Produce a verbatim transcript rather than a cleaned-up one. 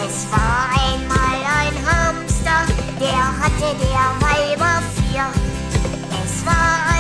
Es war einmal ein Hamster, der hatte derweil vier. Es war